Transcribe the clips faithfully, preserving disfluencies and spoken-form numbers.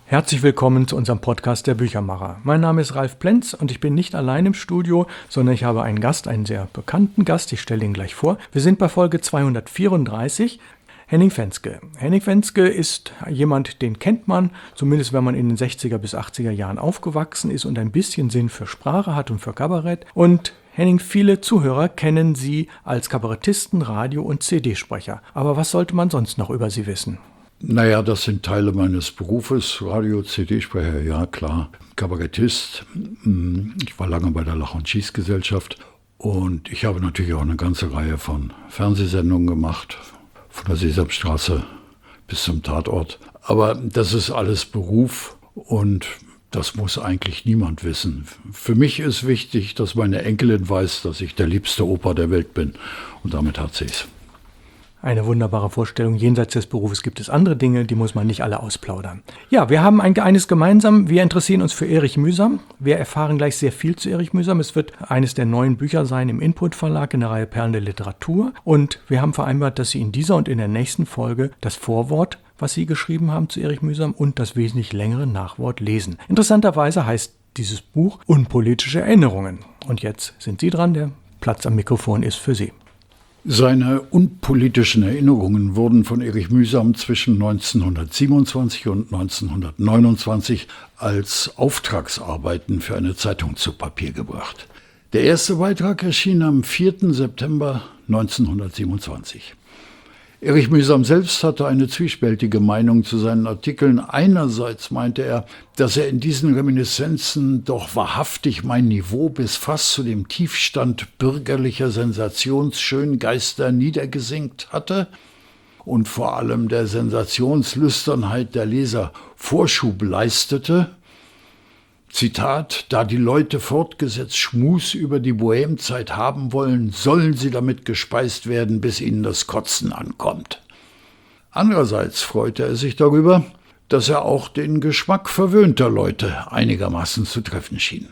Herzlich willkommen zu unserem Podcast der Büchermacher. Mein Name ist Ralf Plenz und ich bin nicht allein im Studio, sondern ich habe einen Gast, einen sehr bekannten Gast. Ich stelle ihn gleich vor. Wir sind bei Folge zweihundertvierunddreißig. Henning Fenske. Henning Fenske ist jemand, den kennt man, zumindest wenn man in den sechziger bis achtziger Jahren aufgewachsen ist und ein bisschen Sinn für Sprache hat und für Kabarett. Und Henning, viele Zuhörer kennen Sie als Kabarettisten, Radio- und C D-Sprecher. Aber was sollte man sonst noch über Sie wissen? Naja, das sind Teile meines Berufes, Radio-C D-Sprecher, ja klar, Kabarettist. Ich war lange bei der Lach- und Schießgesellschaft und ich habe natürlich auch eine ganze Reihe von Fernsehsendungen gemacht, von der Sesamstraße bis zum Tatort. Aber das ist alles Beruf und das muss eigentlich niemand wissen. Für mich ist wichtig, dass meine Enkelin weiß, dass ich der liebste Opa der Welt bin und damit hat sie es. Eine wunderbare Vorstellung. Jenseits des Berufes gibt es andere Dinge, die muss man nicht alle ausplaudern. Ja, wir haben ein, eines gemeinsam. Wir interessieren uns für Erich Mühsam. Wir erfahren gleich sehr viel zu Erich Mühsam. Es wird eines der neuen Bücher sein im Input Verlag in der Reihe Perlen der Literatur. Und wir haben vereinbart, dass Sie in dieser und in der nächsten Folge das Vorwort, was Sie geschrieben haben zu Erich Mühsam, und das wesentlich längere Nachwort lesen. Interessanterweise heißt dieses Buch Unpolitische Erinnerungen. Und jetzt sind Sie dran. Der Platz am Mikrofon ist für Sie. Seine unpolitischen Erinnerungen wurden von Erich Mühsam zwischen neunzehnhundertsiebenundzwanzig und neunzehnhundertneunundzwanzig als Auftragsarbeiten für eine Zeitung zu Papier gebracht. Der erste Beitrag erschien am vierten September neunzehnhundertsiebenundzwanzig. Erich Mühsam selbst hatte eine zwiespältige Meinung zu seinen Artikeln. Einerseits meinte er, dass er in diesen Reminiszenzen doch wahrhaftig mein Niveau bis fast zu dem Tiefstand bürgerlicher Sensationsschöngeister niedergesenkt hatte und vor allem der Sensationslüsternheit der Leser Vorschub leistete. Zitat, da die Leute fortgesetzt Schmus über die Bohemzeit haben wollen, sollen sie damit gespeist werden, bis ihnen das Kotzen ankommt. Andererseits freute er sich darüber, dass er auch den Geschmack verwöhnter Leute einigermaßen zu treffen schien.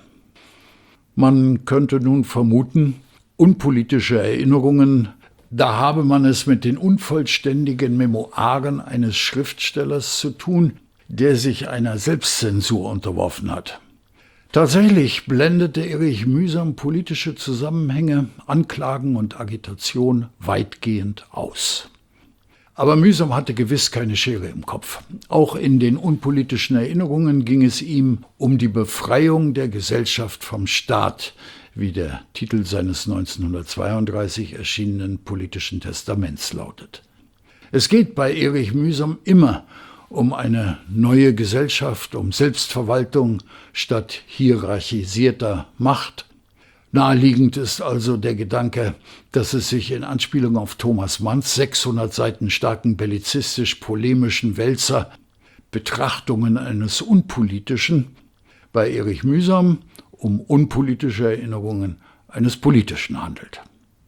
Man könnte nun vermuten, unpolitische Erinnerungen, da habe man es mit den unvollständigen Memoiren eines Schriftstellers zu tun, der sich einer Selbstzensur unterworfen hat. Tatsächlich blendete Erich Mühsam politische Zusammenhänge, Anklagen und Agitation weitgehend aus. Aber Mühsam hatte gewiss keine Schere im Kopf. Auch in den unpolitischen Erinnerungen ging es ihm um die Befreiung der Gesellschaft vom Staat, wie der Titel seines neunzehnhundertzweiunddreißig erschienenen politischen Testaments lautet. Es geht bei Erich Mühsam immer um eine neue Gesellschaft, um Selbstverwaltung statt hierarchisierter Macht. Naheliegend ist also der Gedanke, dass es sich in Anspielung auf Thomas Manns sechshundert Seiten starken bellizistisch-polemischen Wälzer Betrachtungen eines Unpolitischen, bei Erich Mühsam um unpolitische Erinnerungen eines Politischen handelt.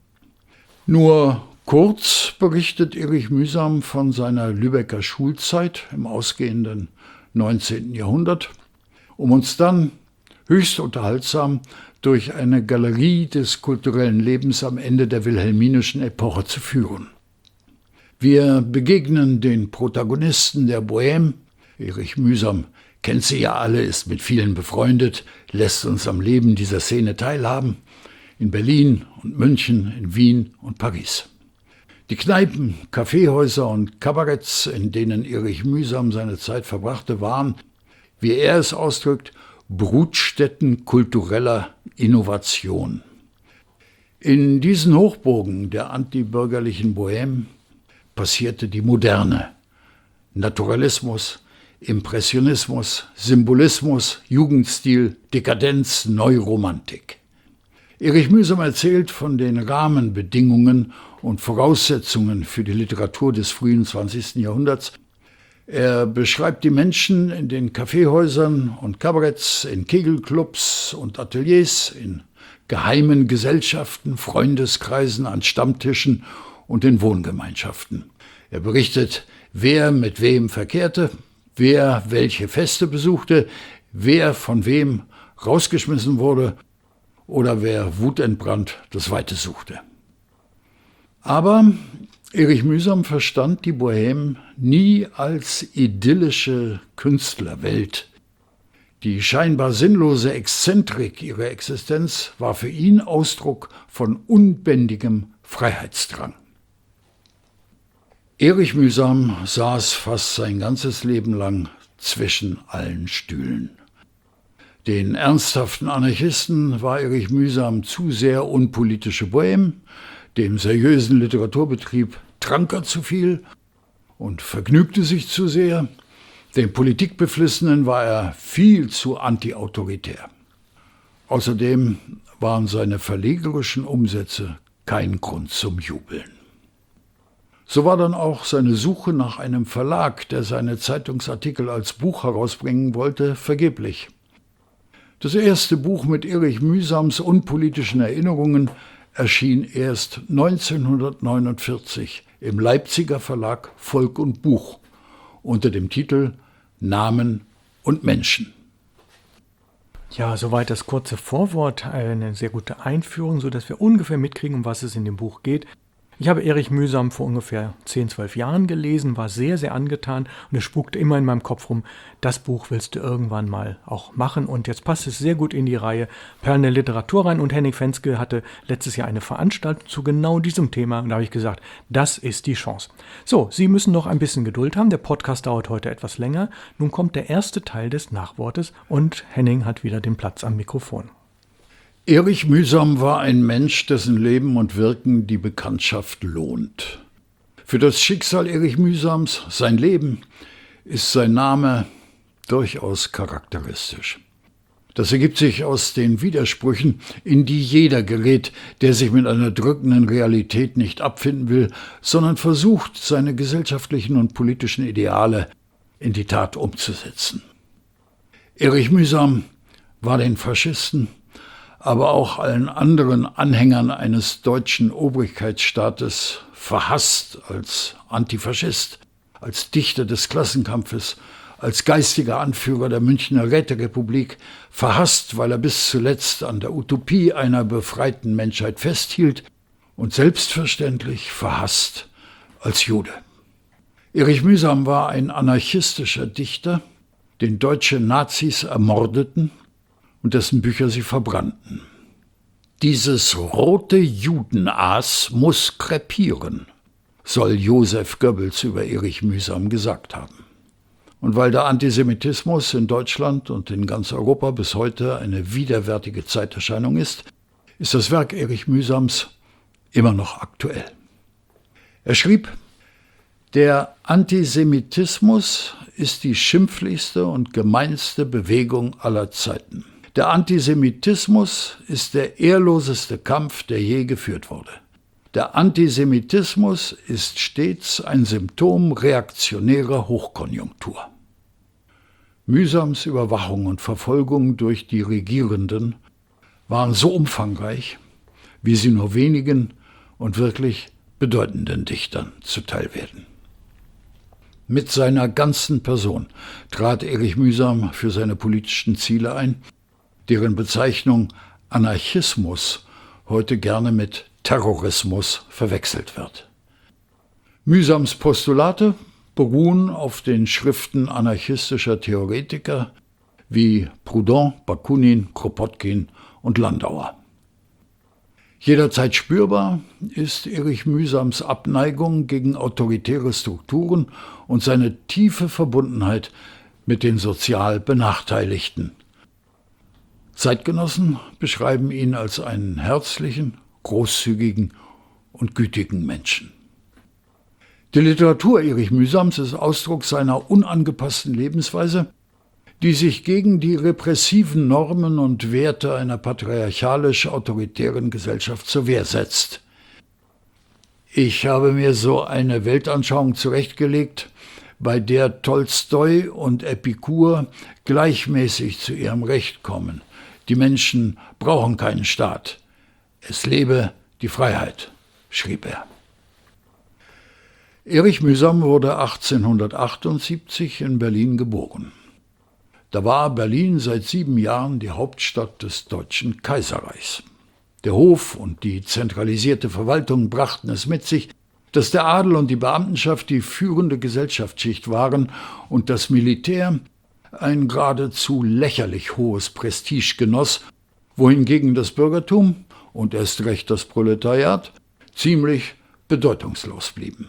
Nur kurz berichtet Erich Mühsam von seiner Lübecker Schulzeit im ausgehenden neunzehnten Jahrhundert, um uns dann höchst unterhaltsam durch eine Galerie des kulturellen Lebens am Ende der wilhelminischen Epoche zu führen. Wir begegnen den Protagonisten der Bohème. Erich Mühsam kennt sie ja alle, ist mit vielen befreundet, lässt uns am Leben dieser Szene teilhaben, in Berlin und München, in Wien und Paris. Die Kneipen, Kaffeehäuser und Kabaretts, in denen Erich Mühsam seine Zeit verbrachte, waren, wie er es ausdrückt, Brutstätten kultureller Innovation. In diesen Hochburgen der antibürgerlichen Bohème passierte die Moderne. Naturalismus, Impressionismus, Symbolismus, Jugendstil, Dekadenz, Neuromantik. Erich Mühsam erzählt von den Rahmenbedingungen und Voraussetzungen für die Literatur des frühen zwanzigsten Jahrhunderts. Er beschreibt die Menschen in den Kaffeehäusern und Kabaretts, in Kegelclubs und Ateliers, in geheimen Gesellschaften, Freundeskreisen, an Stammtischen und in Wohngemeinschaften. Er berichtet, wer mit wem verkehrte, wer welche Feste besuchte, wer von wem rausgeschmissen wurde oder wer wutentbrannt das Weite suchte. Aber Erich Mühsam verstand die Bohème nie als idyllische Künstlerwelt. Die scheinbar sinnlose Exzentrik ihrer Existenz war für ihn Ausdruck von unbändigem Freiheitsdrang. Erich Mühsam saß fast sein ganzes Leben lang zwischen allen Stühlen. Den ernsthaften Anarchisten war Erich Mühsam zu sehr unpolitische Bohème, dem seriösen Literaturbetrieb trank er zu viel und vergnügte sich zu sehr, dem Politikbeflissenen war er viel zu antiautoritär. Außerdem waren seine verlegerischen Umsätze kein Grund zum Jubeln. So war dann auch seine Suche nach einem Verlag, der seine Zeitungsartikel als Buch herausbringen wollte, vergeblich. Das erste Buch mit Erich Mühsams unpolitischen Erinnerungen erschien erst neunzehnhundertneunundvierzig im Leipziger Verlag Volk und Buch unter dem Titel Namen und Menschen. Ja, soweit das kurze Vorwort, eine sehr gute Einführung, sodass wir ungefähr mitkriegen, um was es in dem Buch geht. Ich habe Erich Mühsam vor ungefähr zehn, zwölf Jahren gelesen, war sehr, sehr angetan und es spukte immer in meinem Kopf rum, das Buch willst du irgendwann mal auch machen und jetzt passt es sehr gut in die Reihe Perlen der Literatur rein und Henning Fenske hatte letztes Jahr eine Veranstaltung zu genau diesem Thema und da habe ich gesagt, das ist die Chance. So, Sie müssen noch ein bisschen Geduld haben, der Podcast dauert heute etwas länger, nun kommt der erste Teil des Nachwortes und Henning hat wieder den Platz am Mikrofon. Erich Mühsam war ein Mensch, dessen Leben und Wirken die Bekanntschaft lohnt. Für das Schicksal Erich Mühsams, sein Leben, ist sein Name durchaus charakteristisch. Das ergibt sich aus den Widersprüchen, in die jeder gerät, der sich mit einer drückenden Realität nicht abfinden will, sondern versucht, seine gesellschaftlichen und politischen Ideale in die Tat umzusetzen. Erich Mühsam war den Faschisten, aber auch allen anderen Anhängern eines deutschen Obrigkeitsstaates verhasst als Antifaschist, als Dichter des Klassenkampfes, als geistiger Anführer der Münchner Räterepublik, verhasst, weil er bis zuletzt an der Utopie einer befreiten Menschheit festhielt und selbstverständlich verhasst als Jude. Erich Mühsam war ein anarchistischer Dichter, den deutsche Nazis ermordeten und dessen Bücher sie verbrannten. Dieses rote Judenaas muss krepieren, soll Joseph Goebbels über Erich Mühsam gesagt haben. Und weil der Antisemitismus in Deutschland und in ganz Europa bis heute eine widerwärtige Zeiterscheinung ist, ist das Werk Erich Mühsams immer noch aktuell. Er schrieb: Der Antisemitismus ist die schimpflichste und gemeinste Bewegung aller Zeiten. Der Antisemitismus ist der ehrloseste Kampf, der je geführt wurde. Der Antisemitismus ist stets ein Symptom reaktionärer Hochkonjunktur. Mühsams Überwachung und Verfolgung durch die Regierenden waren so umfangreich, wie sie nur wenigen und wirklich bedeutenden Dichtern zuteil werden. Mit seiner ganzen Person trat Erich Mühsam für seine politischen Ziele ein, deren Bezeichnung Anarchismus heute gerne mit Terrorismus verwechselt wird. Mühsams Postulate beruhen auf den Schriften anarchistischer Theoretiker wie Proudhon, Bakunin, Kropotkin und Landauer. Jederzeit spürbar ist Erich Mühsams Abneigung gegen autoritäre Strukturen und seine tiefe Verbundenheit mit den sozial Benachteiligten. Zeitgenossen beschreiben ihn als einen herzlichen, großzügigen und gütigen Menschen. Die Literatur Erich Mühsams ist Ausdruck seiner unangepassten Lebensweise, die sich gegen die repressiven Normen und Werte einer patriarchalisch-autoritären Gesellschaft zur Wehr setzt. Ich habe mir so eine Weltanschauung zurechtgelegt, bei der Tolstoi und Epikur gleichmäßig zu ihrem Recht kommen. Die Menschen brauchen keinen Staat. Es lebe die Freiheit, schrieb er. Erich Mühsam wurde achtzehnhundertachtundsiebzig in Berlin geboren. Da war Berlin seit sieben Jahren die Hauptstadt des Deutschen Kaiserreichs. Der Hof und die zentralisierte Verwaltung brachten es mit sich, dass der Adel und die Beamtenschaft die führende Gesellschaftsschicht waren und das Militär ein geradezu lächerlich hohes Prestige genoss, wohingegen das Bürgertum und erst recht das Proletariat ziemlich bedeutungslos blieben.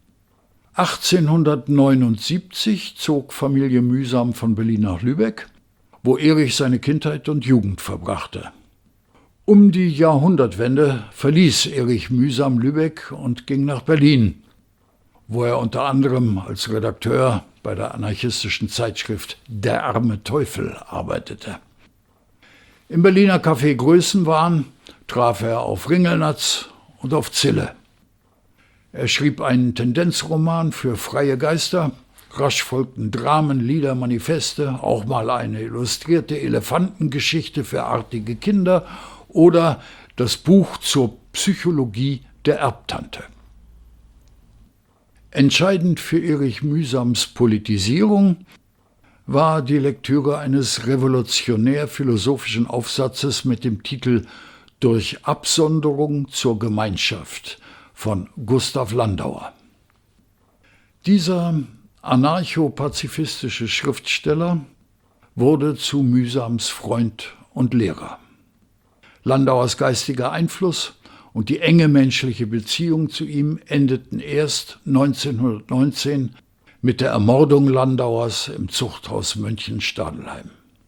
achtzehnhundertneunundsiebzig zog Familie Mühsam von Berlin nach Lübeck, wo Erich seine Kindheit und Jugend verbrachte. Um die Jahrhundertwende verließ Erich Mühsam Lübeck und ging nach Berlin, wo er unter anderem als Redakteur bei der anarchistischen Zeitschrift Der arme Teufel arbeitete. Im Berliner Café Größenwahn traf er auf Ringelnatz und auf Zille. Er schrieb einen Tendenzroman für freie Geister, rasch folgten Dramen, Lieder, Manifeste, auch mal eine illustrierte Elefantengeschichte für artige Kinder oder das Buch zur Psychologie der Erbtante. Entscheidend für Erich Mühsams Politisierung war die Lektüre eines revolutionär-philosophischen Aufsatzes mit dem Titel »Durch Absonderung zur Gemeinschaft« von Gustav Landauer. Dieser anarcho-pazifistische Schriftsteller wurde zu Mühsams Freund und Lehrer. Landauers geistiger Einfluss und die enge menschliche Beziehung zu ihm endeten erst neunzehnhundertneunzehn mit der Ermordung Landauers im Zuchthaus Mönchenstadelheim.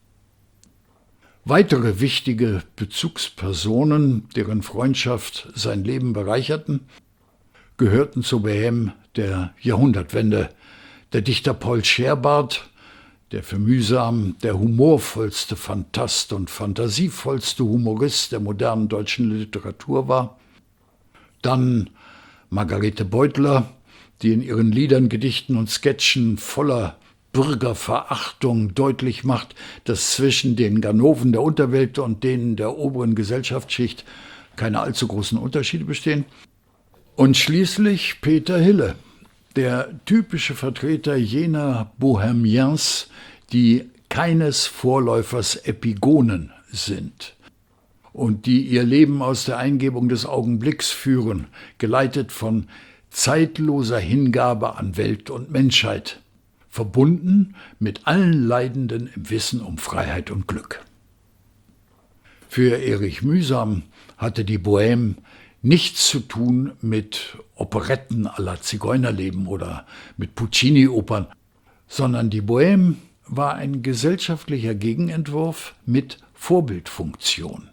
Weitere wichtige Bezugspersonen, deren Freundschaft sein Leben bereicherten, gehörten zur Bohème der Jahrhundertwende der Dichter Paul Scherbart, der für Mühsam der humorvollste Phantast und fantasievollste Humorist der modernen deutschen Literatur war, dann Margarete Beutler, die in ihren Liedern, Gedichten und Sketchen voller Bürgerverachtung deutlich macht, dass zwischen den Ganoven der Unterwelt und denen der oberen Gesellschaftsschicht keine allzu großen Unterschiede bestehen. Und schließlich Peter Hille, der typische Vertreter jener Bohemiens, die keines Vorläufers Epigonen sind und die ihr Leben aus der Eingebung des Augenblicks führen, geleitet von zeitloser Hingabe an Welt und Menschheit, verbunden mit allen Leidenden im Wissen um Freiheit und Glück. Für Erich Mühsam hatte die Bohème nichts zu tun mit Operetten à la Zigeunerleben oder mit Puccini-Opern, sondern die Bohème war ein gesellschaftlicher Gegenentwurf mit Vorbildfunktion.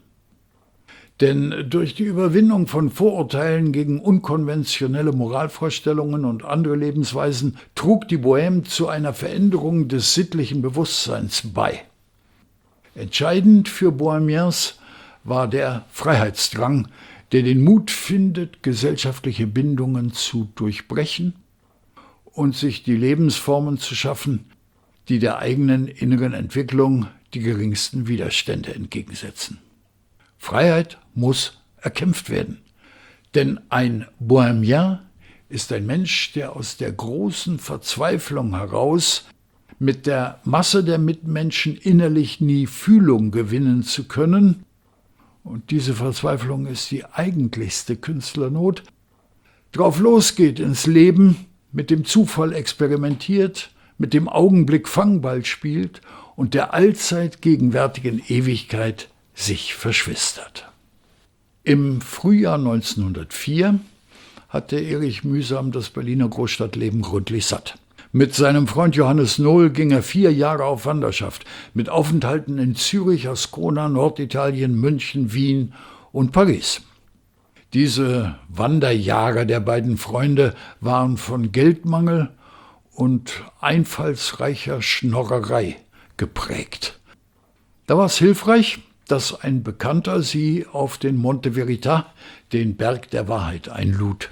Denn durch die Überwindung von Vorurteilen gegen unkonventionelle Moralvorstellungen und andere Lebensweisen trug die Bohème zu einer Veränderung des sittlichen Bewusstseins bei. Entscheidend für Bohemiens war der Freiheitsdrang, der den Mut findet, gesellschaftliche Bindungen zu durchbrechen und sich die Lebensformen zu schaffen, die der eigenen inneren Entwicklung die geringsten Widerstände entgegensetzen. Freiheit muss erkämpft werden, denn ein Bohemien ist ein Mensch, der aus der großen Verzweiflung heraus mit der Masse der Mitmenschen innerlich nie Fühlung gewinnen zu können, und diese Verzweiflung ist die eigentlichste Künstlernot, drauf losgeht ins Leben, mit dem Zufall experimentiert, mit dem Augenblick Fangball spielt und der allzeit gegenwärtigen Ewigkeit sich verschwistert. Im Frühjahr neunzehnhundertvier hatte Erich Mühsam das Berliner Großstadtleben gründlich satt. Mit seinem Freund Johannes Nohl ging er vier Jahre auf Wanderschaft, mit Aufenthalten in Zürich, Ascona, Norditalien, München, Wien und Paris. Diese Wanderjahre der beiden Freunde waren von Geldmangel und einfallsreicher Schnorrerei geprägt. Da war es hilfreich, dass ein Bekannter sie auf den Monte Verita, den Berg der Wahrheit, einlud.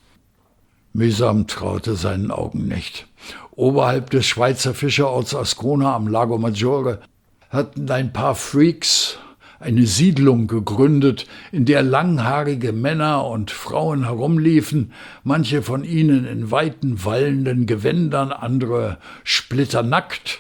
Mühsam traute seinen Augen nicht. Oberhalb des Schweizer Fischerorts Ascona am Lago Maggiore hatten ein paar Freaks eine Siedlung gegründet, in der langhaarige Männer und Frauen herumliefen, manche von ihnen in weiten, wallenden Gewändern, andere splitternackt,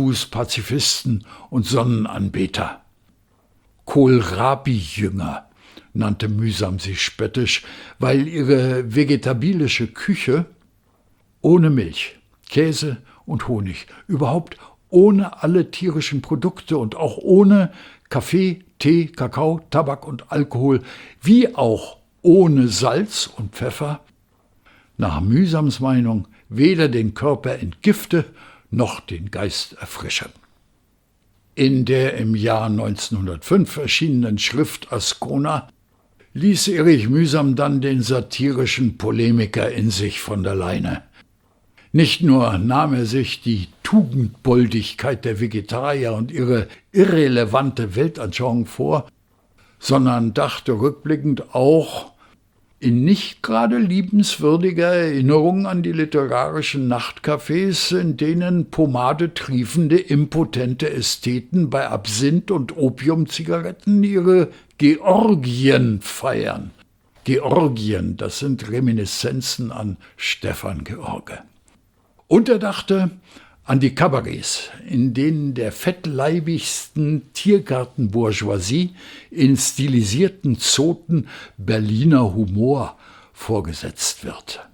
Barfuß-Pazifisten und Sonnenanbeter. Kohlrabi-Jünger nannte Mühsam sie spöttisch, weil ihre vegetabilische Küche ohne Milch, Käse und Honig, überhaupt ohne alle tierischen Produkte und auch ohne Kaffee, Tee, Kakao, Tabak und Alkohol, wie auch ohne Salz und Pfeffer, nach Mühsams Meinung weder den Körper entgifte noch den Geist erfrische. In der im Jahr neunzehnhundertfünf erschienenen Schrift Ascona ließ Erich Mühsam dann den satirischen Polemiker in sich von der Leine. Nicht nur nahm er sich die Tugendboldigkeit der Vegetarier und ihre irrelevante Weltanschauung vor, sondern dachte rückblickend auch in nicht gerade liebenswürdiger Erinnerung an die literarischen Nachtcafés, in denen pomadetriefende, impotente Ästheten bei Absinth und Opiumzigaretten ihre Georgien feiern. Georgien, das sind Reminiszenzen an Stefan George. Und er dachte an die Kabarets, in denen der fettleibigsten Tiergartenbourgeoisie in stilisierten Zoten Berliner Humor vorgesetzt wird.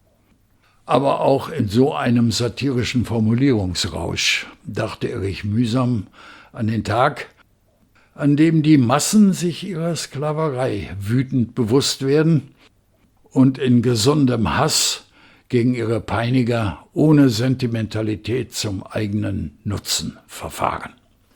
Aber auch in so einem satirischen Formulierungsrausch dachte Erich Mühsam an den Tag, an dem die Massen sich ihrer Sklaverei wütend bewusst werden und in gesundem Hass gegen ihre Peiniger ohne Sentimentalität zum eigenen Nutzen verfahren.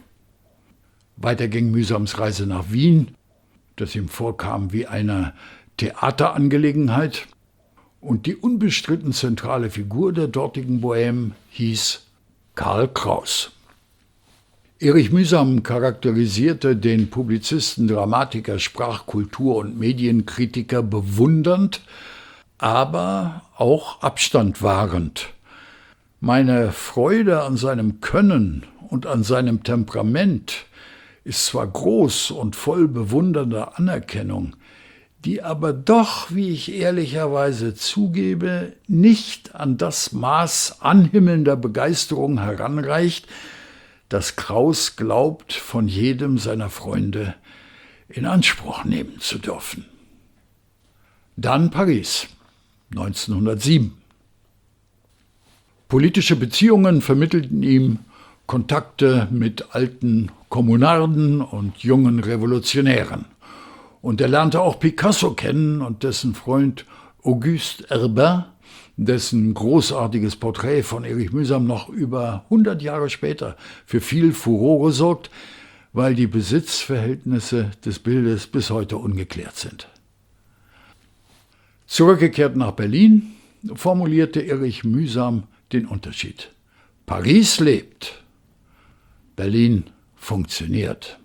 Weiter ging Mühsams Reise nach Wien, das ihm vorkam wie eine Theaterangelegenheit, und die unbestritten zentrale Figur der dortigen Bohème hieß Karl Kraus. Erich Mühsam charakterisierte den Publizisten, Dramatiker, Sprachkultur- und Medienkritiker bewundernd, aber auch Abstand wahrend. Meine Freude an seinem Können und an seinem Temperament ist zwar groß und voll bewundernder Anerkennung, die aber doch, wie ich ehrlicherweise zugebe, nicht an das Maß anhimmelnder Begeisterung heranreicht, das Kraus glaubt, von jedem seiner Freunde in Anspruch nehmen zu dürfen. Dann Paris. neunzehnhundertsieben. Politische Beziehungen vermittelten ihm Kontakte mit alten Kommunarden und jungen Revolutionären. Und er lernte auch Picasso kennen und dessen Freund Auguste Herbin, dessen großartiges Porträt von Erich Mühsam noch über hundert Jahre später für viel Furore sorgt, weil die Besitzverhältnisse des Bildes bis heute ungeklärt sind. Zurückgekehrt nach Berlin, formulierte Erich Mühsam den Unterschied. Paris lebt, Berlin funktioniert.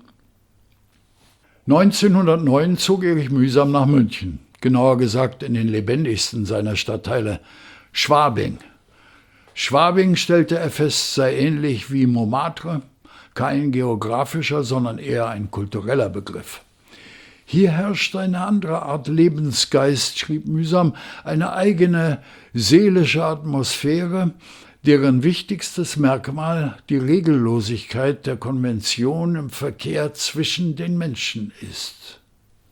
neunzehnhundertneun zog Erich Mühsam nach München, genauer gesagt in den lebendigsten seiner Stadtteile, Schwabing. Schwabing, stellte er fest, sei ähnlich wie Montmartre, kein geografischer, sondern eher ein kultureller Begriff. Hier herrscht eine andere Art Lebensgeist, schrieb Mühsam, eine eigene seelische Atmosphäre, deren wichtigstes Merkmal die Regellosigkeit der Konvention im Verkehr zwischen den Menschen ist.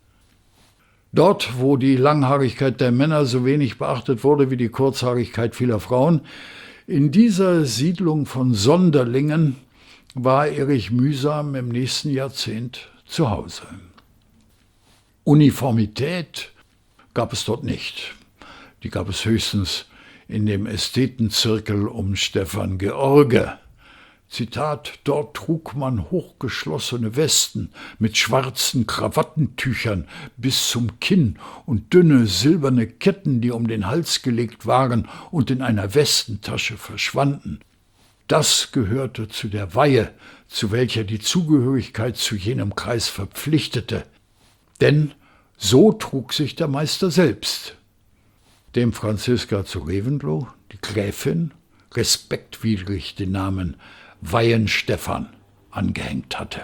Dort, wo die Langhaarigkeit der Männer so wenig beachtet wurde wie die Kurzhaarigkeit vieler Frauen, in dieser Siedlung von Sonderlingen war Erich Mühsam im nächsten Jahrzehnt zu Hause. Uniformität gab es dort nicht. Die gab es höchstens in dem Ästhetenzirkel um Stefan George. Zitat, dort trug man hochgeschlossene Westen mit schwarzen Krawattentüchern bis zum Kinn und dünne silberne Ketten, die um den Hals gelegt waren und in einer Westentasche verschwanden. Das gehörte zu der Weihe, zu welcher die Zugehörigkeit zu jenem Kreis verpflichtete. Denn so trug sich der Meister selbst, dem Franziska zu Reventlow, die Gräfin, respektwidrig den Namen Weihenstephan angehängt hatte.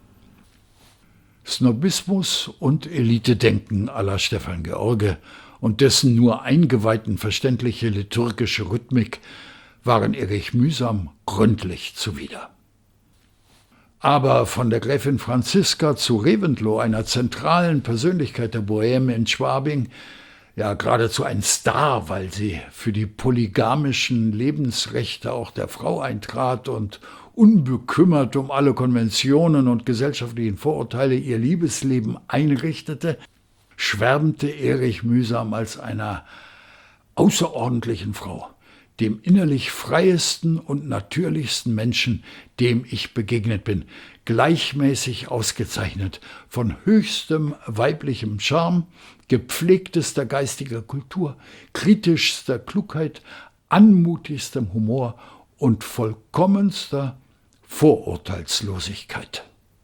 Snobismus und Elitedenken à la Stefan George und dessen nur Eingeweihten verständliche liturgische Rhythmik waren Erich Mühsam gründlich zuwider. Aber von der Gräfin Franziska zu Reventlow, einer zentralen Persönlichkeit der Bohème in Schwabing, ja geradezu ein Star, weil sie für die polygamischen Lebensrechte auch der Frau eintrat und unbekümmert um alle Konventionen und gesellschaftlichen Vorurteile ihr Liebesleben einrichtete, schwärmte Erich Mühsam als einer außerordentlichen Frau, dem innerlich freiesten und natürlichsten Menschen, dem ich begegnet bin, gleichmäßig ausgezeichnet von höchstem weiblichem Charme, gepflegtester geistiger Kultur, kritischster Klugheit, anmutigstem Humor und vollkommenster Vorurteilslosigkeit.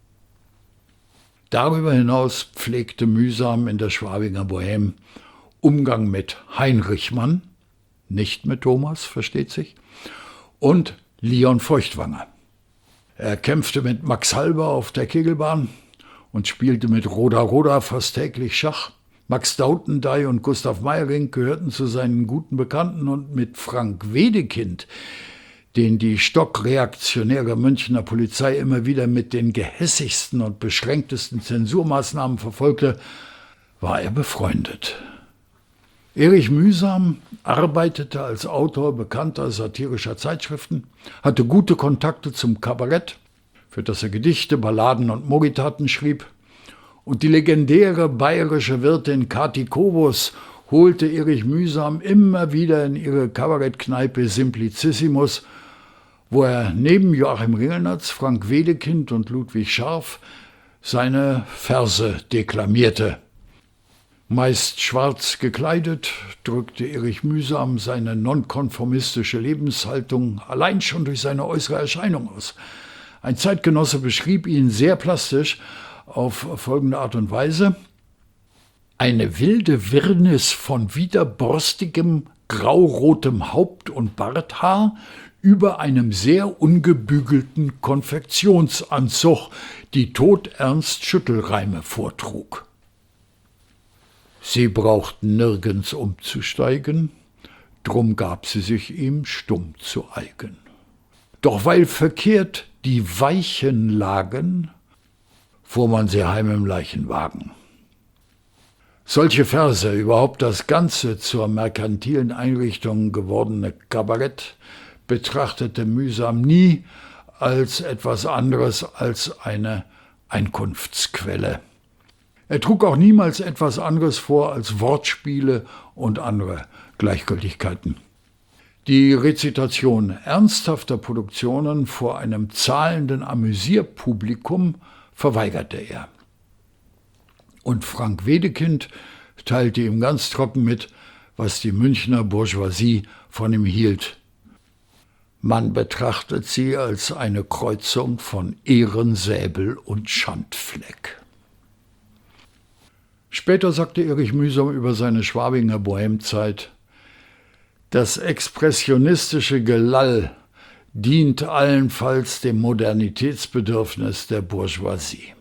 Darüber hinaus pflegte Mühsam in der Schwabinger Bohème Umgang mit Heinrich Mann, nicht mit Thomas, versteht sich, und Leon Feuchtwanger. Er kämpfte mit Max Halber auf der Kegelbahn und spielte mit Roda Roda fast täglich Schach. Max Dautendey und Gustav Meyerinck gehörten zu seinen guten Bekannten und mit Frank Wedekind, den die stockreaktionäre Münchner Polizei immer wieder mit den gehässigsten und beschränktesten Zensurmaßnahmen verfolgte, war er befreundet. Erich Mühsam arbeitete als Autor bekannter satirischer Zeitschriften, hatte gute Kontakte zum Kabarett, für das er Gedichte, Balladen und Mogitaten schrieb, und die legendäre bayerische Wirtin Kathi Kobus holte Erich Mühsam immer wieder in ihre Kabarettkneipe Simplicissimus, wo er neben Joachim Ringelnatz, Frank Wedekind und Ludwig Scharf seine Verse deklamierte. Meist schwarz gekleidet, drückte Erich Mühsam seine nonkonformistische Lebenshaltung allein schon durch seine äußere Erscheinung aus. Ein Zeitgenosse beschrieb ihn sehr plastisch auf folgende Art und Weise: Eine wilde Wirrnis von widerborstigem, graurotem Haupt- und Barthaar über einem sehr ungebügelten Konfektionsanzug, die todernst Schüttelreime vortrug. Sie brauchten nirgends umzusteigen, drum gab sie sich ihm stumm zu eigen. Doch weil verkehrt die Weichen lagen, fuhr man sie heim im Leichenwagen. Solche Verse, überhaupt das ganze zur merkantilen Einrichtung gewordene Kabarett, betrachtete Mühsam nie als etwas anderes als eine Einkunftsquelle. Er trug auch niemals etwas anderes vor als Wortspiele und andere Gleichgültigkeiten. Die Rezitation ernsthafter Produktionen vor einem zahlenden Amüsierpublikum verweigerte er. Und Frank Wedekind teilte ihm ganz trocken mit, was die Münchner Bourgeoisie von ihm hielt. Man betrachtet sie als eine Kreuzung von Ehrensäbel und Schandfleck. Später sagte Erich Mühsam über seine Schwabinger Bohème-Zeit: Das expressionistische Gelall dient allenfalls dem Modernitätsbedürfnis der Bourgeoisie.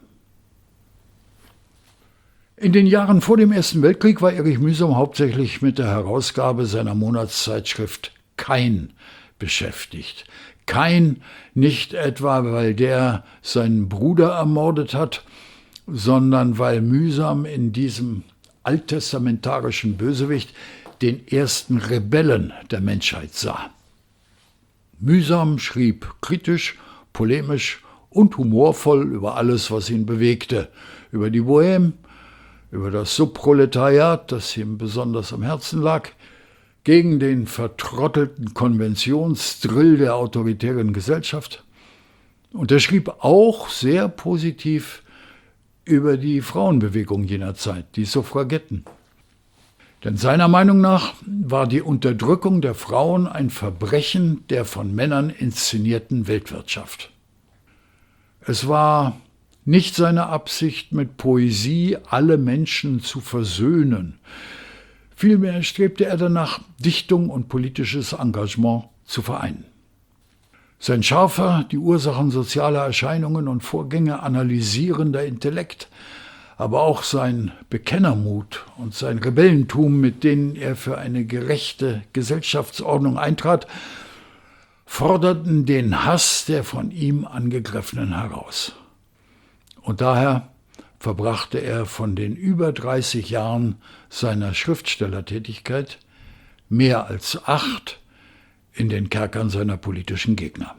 In den Jahren vor dem Ersten Weltkrieg war Erich Mühsam hauptsächlich mit der Herausgabe seiner Monatszeitschrift Kein beschäftigt. Kein nicht etwa, weil der seinen Bruder ermordet hat, sondern weil Mühsam in diesem alttestamentarischen Bösewicht den ersten Rebellen der Menschheit sah. Mühsam schrieb kritisch, polemisch und humorvoll über alles, was ihn bewegte, über die Bohème, über das Subproletariat, das ihm besonders am Herzen lag, gegen den vertrottelten Konventionsdrill der autoritären Gesellschaft. Und er schrieb auch sehr positiv über die Frauenbewegung jener Zeit, die Suffragetten. Denn seiner Meinung nach war die Unterdrückung der Frauen ein Verbrechen der von Männern inszenierten Weltwirtschaft. Es war nicht seine Absicht, mit Poesie alle Menschen zu versöhnen. Vielmehr strebte er danach, Dichtung und politisches Engagement zu vereinen. Sein scharfer, die Ursachen sozialer Erscheinungen und Vorgänge analysierender Intellekt, aber auch sein Bekennermut und sein Rebellentum, mit denen er für eine gerechte Gesellschaftsordnung eintrat, forderten den Hass der von ihm Angegriffenen heraus. Und daher verbrachte er von den über dreißig Jahren seiner Schriftstellertätigkeit mehr als acht in den Kerkern seiner politischen Gegner.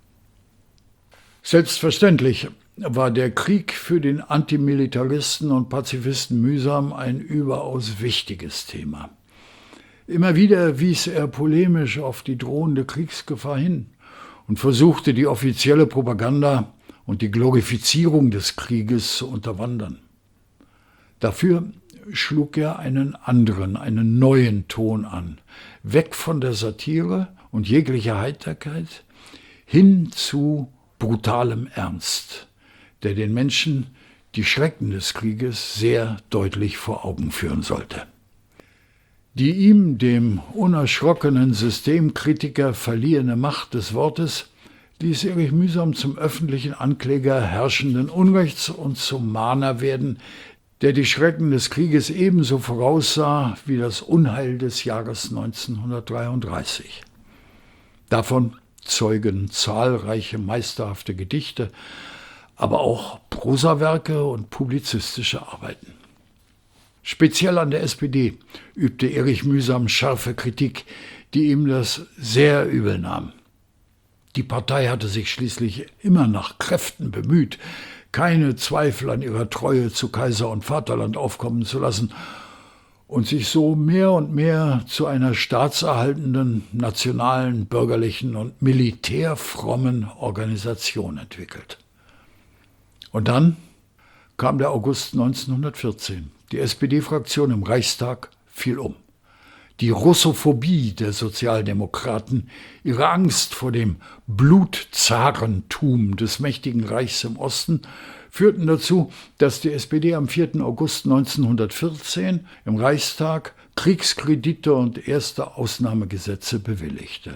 Selbstverständlich war der Krieg für den Antimilitaristen und Pazifisten Mühsam ein überaus wichtiges Thema. Immer wieder wies er polemisch auf die drohende Kriegsgefahr hin und versuchte, die offizielle Propaganda und die Glorifizierung des Krieges zu unterwandern. Dafür schlug er einen anderen, einen neuen Ton an, weg von der Satire und jeglicher Heiterkeit hin zu brutalem Ernst, der den Menschen die Schrecken des Krieges sehr deutlich vor Augen führen sollte. Die ihm, dem unerschrockenen Systemkritiker, verliehene Macht des Wortes ließ Erich Mühsam zum öffentlichen Ankläger herrschenden Unrechts und zum Mahner werden, der die Schrecken des Krieges ebenso voraussah wie das Unheil des Jahres neunzehnhundertdreiunddreißig. Davon zeugen zahlreiche meisterhafte Gedichte, aber auch Prosawerke und publizistische Arbeiten. Speziell an der S P D übte Erich Mühsam scharfe Kritik, die ihm das sehr übel nahm. Die Partei hatte sich schließlich immer nach Kräften bemüht, keine Zweifel an ihrer Treue zu Kaiser und Vaterland aufkommen zu lassen und sich so mehr und mehr zu einer staatserhaltenden, nationalen, bürgerlichen und militärfrommen Organisation entwickelt. Und dann kam der August neunzehnhundertvierzehn. Die S P D-Fraktion im Reichstag fiel um. Die Russophobie der Sozialdemokraten, ihre Angst vor dem Blutzarentum des mächtigen Reichs im Osten führten dazu, dass die S P D am vierten August neunzehnhundertvierzehn im Reichstag Kriegskredite und erste Ausnahmegesetze bewilligte.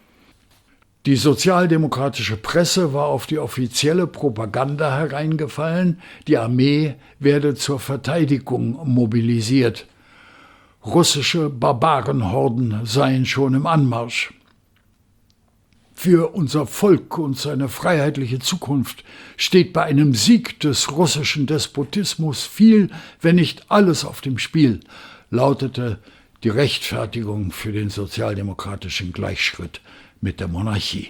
Die sozialdemokratische Presse war auf die offizielle Propaganda hereingefallen, die Armee werde zur Verteidigung mobilisiert. Russische Barbarenhorden seien schon im Anmarsch. Für unser Volk und seine freiheitliche Zukunft steht bei einem Sieg des russischen Despotismus viel, wenn nicht alles auf dem Spiel, lautete die Rechtfertigung für den sozialdemokratischen Gleichschritt mit der Monarchie.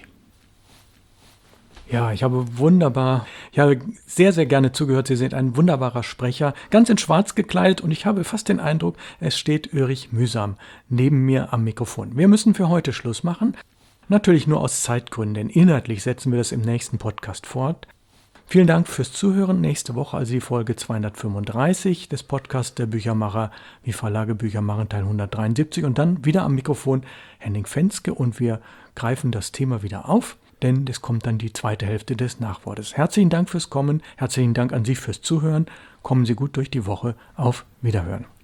Ja, ich habe wunderbar, ich habe sehr, sehr gerne zugehört. Sie sind ein wunderbarer Sprecher, ganz in schwarz gekleidet und ich habe fast den Eindruck, es steht Erich Mühsam neben mir am Mikrofon. Wir müssen für heute Schluss machen. Natürlich nur aus Zeitgründen, denn inhaltlich setzen wir das im nächsten Podcast fort. Vielen Dank fürs Zuhören. Nächste Woche also die Folge zweihundertfünfunddreißig des Podcasts der Büchermacher, wie Verlage Bücher machen, Teil hundertdreiundsiebzig. Und dann wieder am Mikrofon Henning Fenske und wir greifen das Thema wieder auf, denn es kommt dann die zweite Hälfte des Nachwortes. Herzlichen Dank fürs Kommen, herzlichen Dank an Sie fürs Zuhören. Kommen Sie gut durch die Woche. Auf Wiederhören.